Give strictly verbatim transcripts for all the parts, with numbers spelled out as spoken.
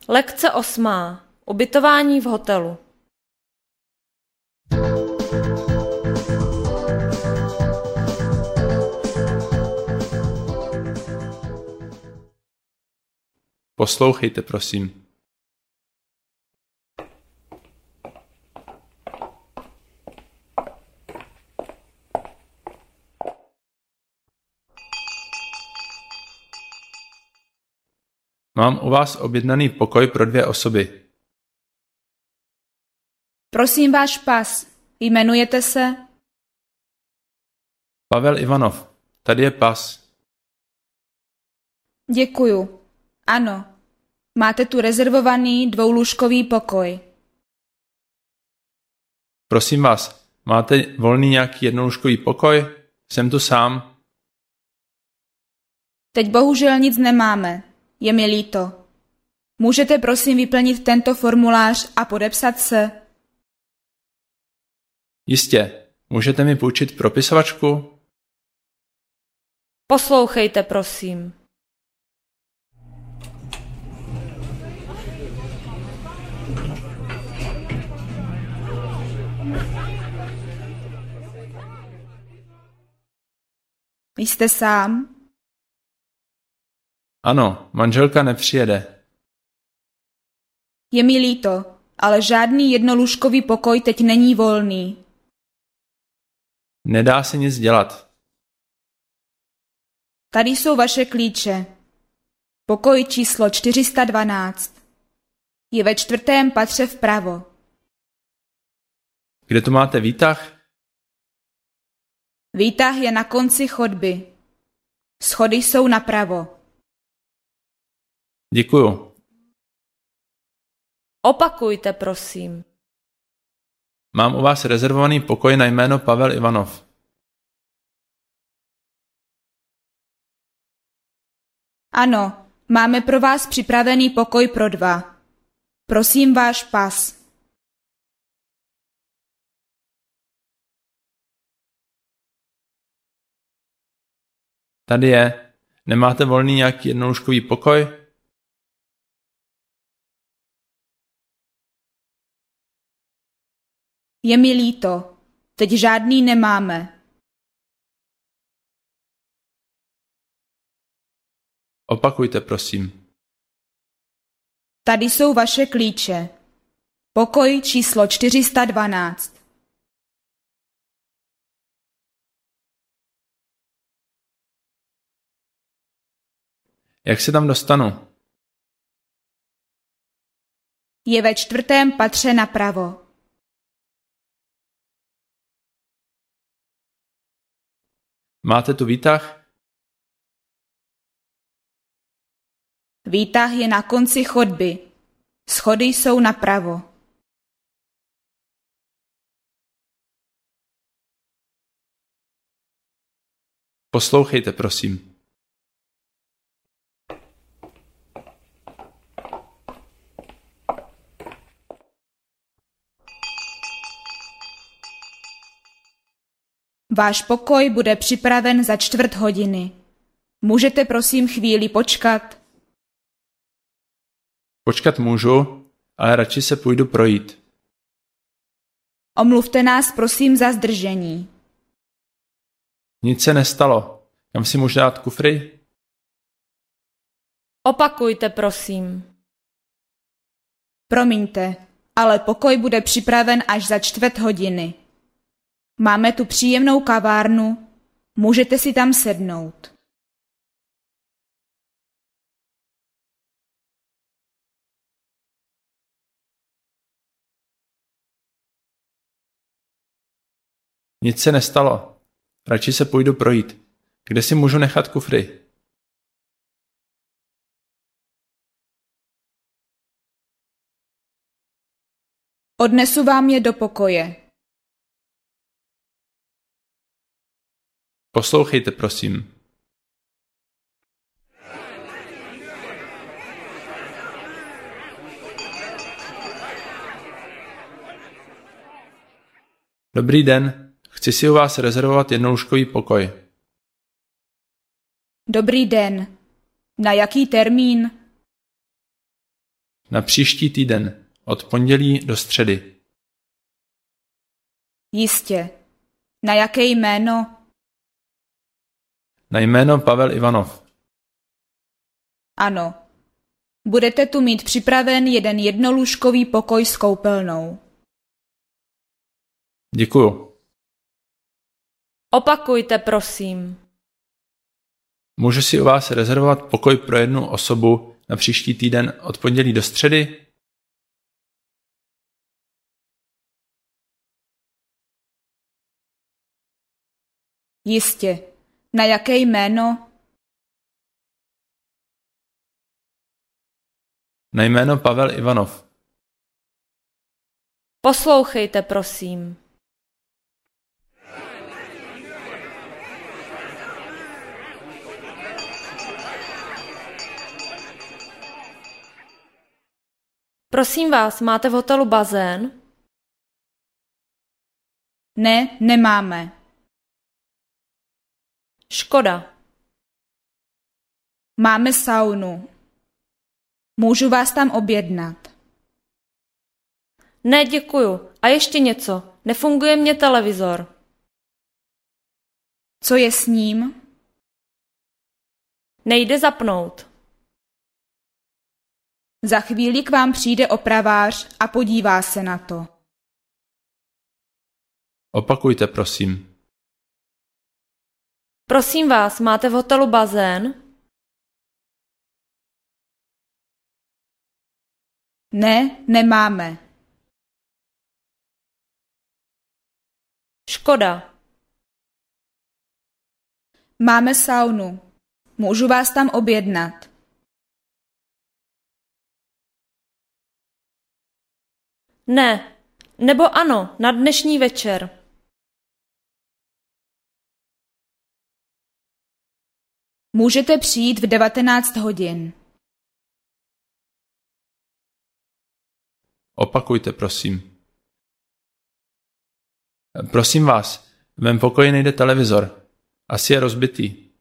Lekce osmá. Ubytování v hotelu. Poslouchejte, prosím. Mám u vás objednaný pokoj pro dvě osoby. Prosím váš pas. Jmenujete se? Pavel Ivanov. Tady je pas. Děkuju. Ano. Máte tu rezervovaný dvoulůžkový pokoj. Prosím vás, máte volný nějaký jednolůžkový pokoj? Jsem tu sám. Teď bohužel nic nemáme. Je mi líto. Můžete prosím vyplnit tento formulář a podepsat se? Jistě. Můžete mi půjčit propisovačku? Poslouchejte, prosím. Jste sám? Ano, manželka nepřijede. Je mi líto, ale žádný jednolůžkový pokoj teď není volný. Nedá se nic dělat. Tady jsou vaše klíče. Pokoj číslo čtyři sta dvanáct. Je ve čtvrtém patře vpravo. Kde tu máte výtah? Výtah je na konci chodby. Schody jsou napravo. Děkuju. Opakujte, prosím. Mám u vás rezervovaný pokoj na jméno Pavel Ivanov. Ano, máme pro vás připravený pokoj pro dva. Prosím váš pas. Tady je. Nemáte volný nějaký jednolůžkový pokoj? Je mi líto. Teď žádný nemáme. Opakujte, prosím. Tady jsou vaše klíče. Pokoj číslo čtyři sta dvanáct. Jak se tam dostanu? Je ve čtvrtém patře napravo. Máte tu výtah? Výtah je na konci chodby. Schody jsou napravo. Poslouchejte, prosím. Váš pokoj bude připraven za čtvrt hodiny. Můžete prosím chvíli počkat? Počkat můžu, ale radši se půjdu projít. Omluvte nás prosím za zdržení. Nic se nestalo. Kam si můžu dát kufry? Opakujte, prosím. Promiňte, ale pokoj bude připraven až za čtvrt hodiny. Máme tu příjemnou kavárnu, můžete si tam sednout. Nic se nestalo. Radši se půjdu projít. Kde si můžu nechat kufry? Odnesu vám je do pokoje. Poslouchejte, prosím. Dobrý den, chci si u vás rezervovat jednolůžkový pokoj. Dobrý den. Na jaký termín? Na příští týden, od pondělí do středy. Jistě. Na jaké jméno? Na jméno Pavel Ivanov. Ano. Budete tu mít připraven jeden jednolůžkový pokoj s koupelnou. Děkuju. Opakujte, prosím. Můžu si u vás rezervovat pokoj pro jednu osobu na příští týden od pondělí do středy? Jistě. Na jaké jméno? Na jméno Pavel Ivanov. Poslouchejte, prosím. Prosím vás, máte v hotelu bazén? Ne, nemáme. Škoda. Máme saunu. Můžu vás tam objednat. Ne, děkuju. A ještě něco. Nefunguje mě televizor. Co je s ním? Nejde zapnout. Za chvíli k vám přijde opravář a podívá se na to. Opakujte, prosím. Prosím vás, máte v hotelu bazén? Ne, nemáme. Škoda. Máme saunu. Můžu vás tam objednat. Ne. Nebo ano, na dnešní večer. Můžete přijít v devatenáct hodin. Opakujte, prosím. Prosím vás, v mém pokoji nejde televizor. Asi je rozbitý.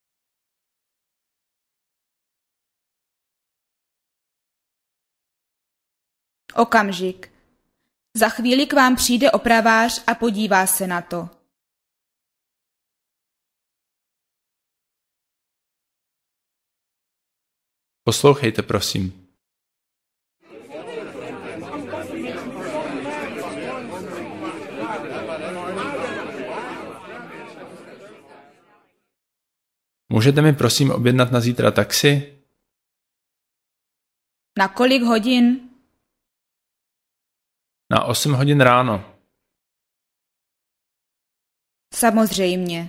Okamžik. Za chvíli k vám přijde opravář a podívá se na to. Poslouchejte, prosím. Můžete mi prosím objednat na zítra taxi? Na kolik hodin? Na osm hodin ráno. Samozřejmě.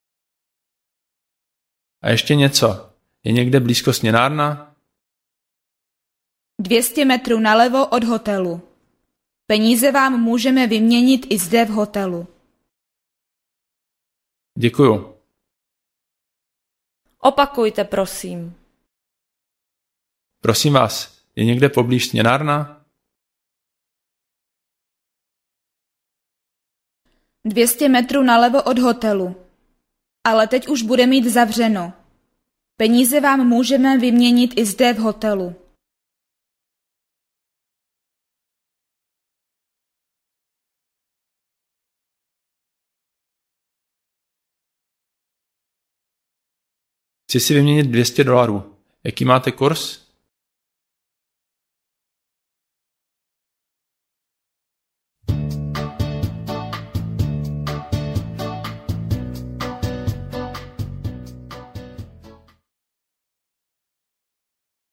A ještě něco. Je někde blízko směnárna? dvě stě metrů nalevo od hotelu. Peníze vám můžeme vyměnit i zde v hotelu. Děkuju. Opakujte, prosím. Prosím vás, je někde poblíž směnárna? dvě stě metrů nalevo od hotelu. Ale teď už bude mít zavřeno. Peníze vám můžeme vyměnit i zde v hotelu. Chci si vyměnit dvě stě dolarů. Jaký máte kurz?